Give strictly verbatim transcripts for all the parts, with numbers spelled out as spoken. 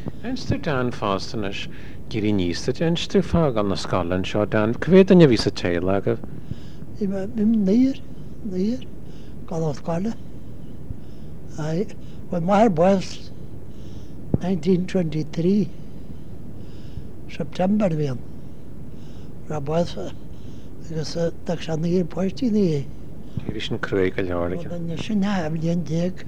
Einstu Dan fástanas gurí níosta einstu fá gan na scalan seo Dan cyfyd yn y fys y teil agaf. Bim neer, neer, kan dat kallen. Hij, when my was nineteen twenty-three, September weer. Dat was, dus dat zijn hier poortje niet. Gurí sin cruig a leorige. Dan is een naam die een dik.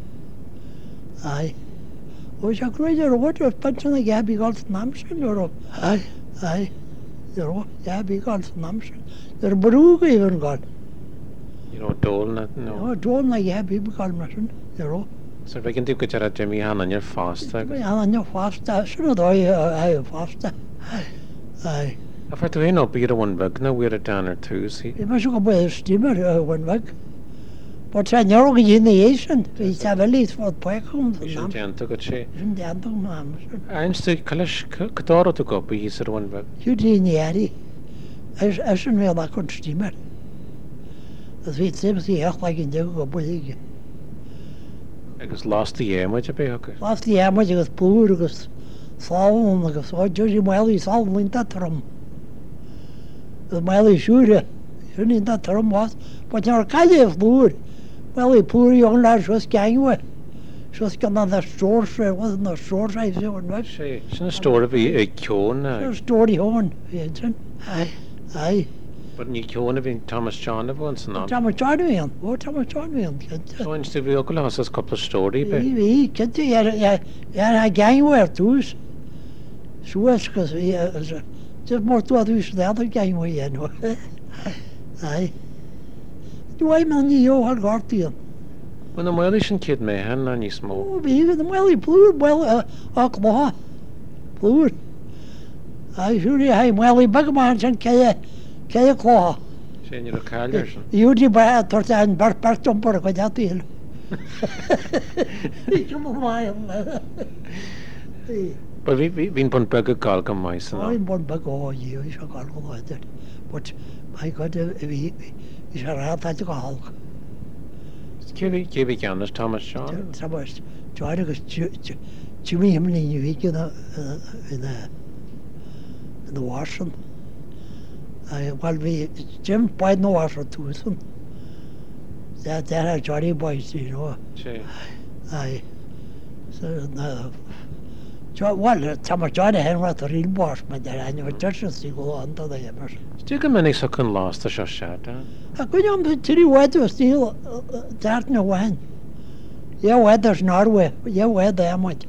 Hij, hoe is dat kwijt? Er wordt een pensioen dat jij begint namsen erop. Hij, hij, er jij begint namsen. Er beroeg even gaan. You know, dol na, no. Ja, toen dat jij begint namsen. Er So fe gyn diw gyda'r a Jimmy han yn yr fast agaf. ja, dan je vast, zo'n dat je hij vast. Hij. A ffaith dwi hyn o byr o wynbag na wir a Dan ar tŵs hi. Je was ook een beetje stimmer, gewoon weg. Maar het zijn jaren in de eerste. Je zou wel iets voor het park komen. Sin diant agad sé. Zijn die andere namen. Einstu calis cadar o gopi hís ar wynbag. Je die niet herrie. Als als een wel dat kon stimmer. Dat weet zelfs die echt like in de geboelige. Agus last the year much a be agad. Laat die hem met je spoor, dus salon, dus wat je je maar die salon in dat rom. Dat maar die schuurde. Je niet dat rom was. Maar je kan je spoor. Wel die poer jong laat zoals kijken. Zoals kan dan de store, was het een store zei zo en wat. Sé, sin a stór a bhí ag ceón Zo'n ag. store hoon, weet je. Ai, ai. But ní ceón a bhín Thomas John a bhain san am. Tam het jaar weer, wat tam het jaar weer. So einstu bhí ogla has as couple story be. Wie wie, kent je ja ja ja hij gang weer dus. Zoals ges ja, het moet wat dus dat gang weer ja no. Ai. Doe man niet jou har gart hier. When the Welsh sin kid me han na ní smó. Oh, wie de wel bloer wel ook maar. Bloer. Ai, jullie hij wel bagman zijn kje kje klaar. Sé ní a cailir sin. Jullie bij tot aan bar bar tomper ko dat hier. Ik kom maar. But bhí hín bun bag a gal go mai san Oh, am. in bon bag oh you is ook al goed. But my god, wie is er raad dat ik al. Cébhí cébhí ceannas Thomas John. Dat was toen ik Jimmy hem in je week in de in de in de waschen. I well we Jim by no washer too so. That that are Johnny boys, you know. Sé. I so no. Jo well, Thomas Johnny hen wat er in was, maar daar aan je churches die go aan dat je maar. Stu go minic sa chun last a seo sead Dan. Ik weet niet of die wat was die daar nou wan. Ja, wat is Norway. Ja, wat daar moet.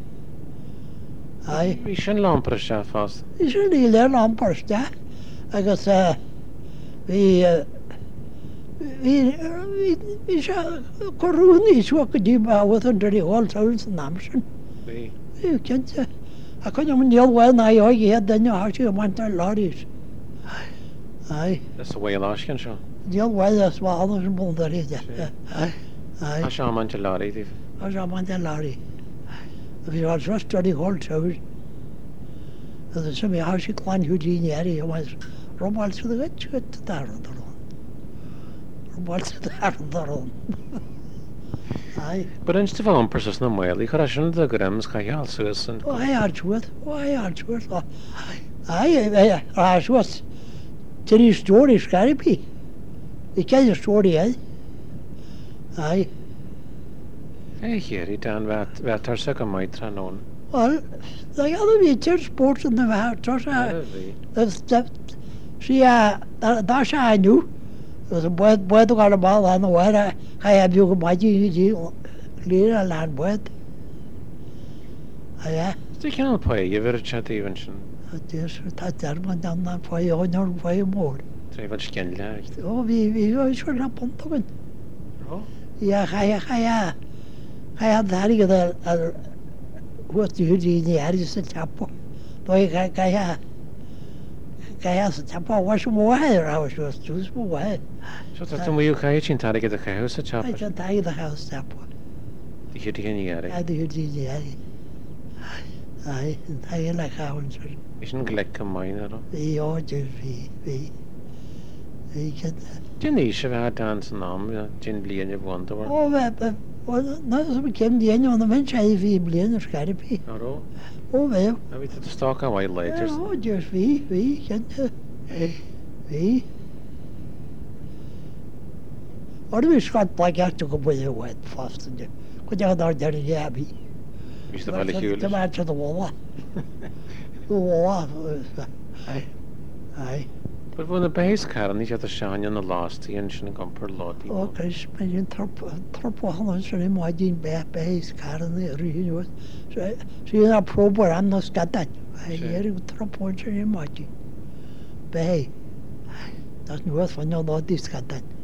Ai, Bhí sin lampar a se fast. is er die leer lampers daar. Agus eh wie wie wie is corona is ook die maar wat onder die hol zoals namsen. Bhí. Je kent ze. Ik kan je maar niet wel naar je je dan je had je maar te laat. Ai, That's the way Lashkin seo. die wel dat was anders een bonder is. Ai, ai. A seo man te láí dih. Als je maar te laat. We had zo study hol zoals. Dat is een huisje klein Houdini area was. Romal zo de wet goed daar dan. Romal zo daar dan. Ai. But insta bh ampras as na mhail, chu sin a grams cha heal suas an. Oh, hij had het. Oh, hij had het. Oh, hij, hij, hij was. Drie stories, Scarpy. Ik ken de story, hè? Hij, É chéirí Dan bheit tar sa go maiid tra nón. wel, dat hadden we ter sport in de wereld. Dat is dat. Zie je, daar is hij nu. Dat is een boot, boot ook allemaal aan de water. Hij heeft ook een beetje die leren aan boot. Ja. Stu cean pa je bhir chat even sin. Het is dat daar maar dan dan voor je honor voor je moord. Tre bhil cin lecht. Oh, wie wie is er naar Pontogen? Oh. Ja, ga je ga je ga je daar ik dat wat die die die er is het chapo. Doe ga ga je ga je het chapo was mooi er was was dus mooi. So dat mu cha sin tar go a chaus a chap. Hij had daar de huis chapo. Di chu chéine ar. Ja, die die die er. Hij hij la gaan zo. Is an glec go main ar. Ja, dus wie wie ik het. Din ní se bheit Dan san nám gin blian i bhaint war. Oh, we na sem cem déine an bhain sé bhí blian ar Scarpi. Aró? Ó bhéh. A bhí tú stock a bhhaid later. Ó dúir bhí bhí cinnte bhí. Or bhí scat placeachta go buile bhhaid fástaide. Go dead ar deir dhéabí. Bhís do bhile hiúil. Tá máte do bhla. Bhla. Ai. But bhna béis car ní a seáin na lástaí an sin gompur ládí. Ó cais me dún tropáhan sin i má dín be bééis caran i riú. Sí a próbar an na scadain. Éir go tropáin sin i mátí. Bé. Tá nuas fan ládí scadain.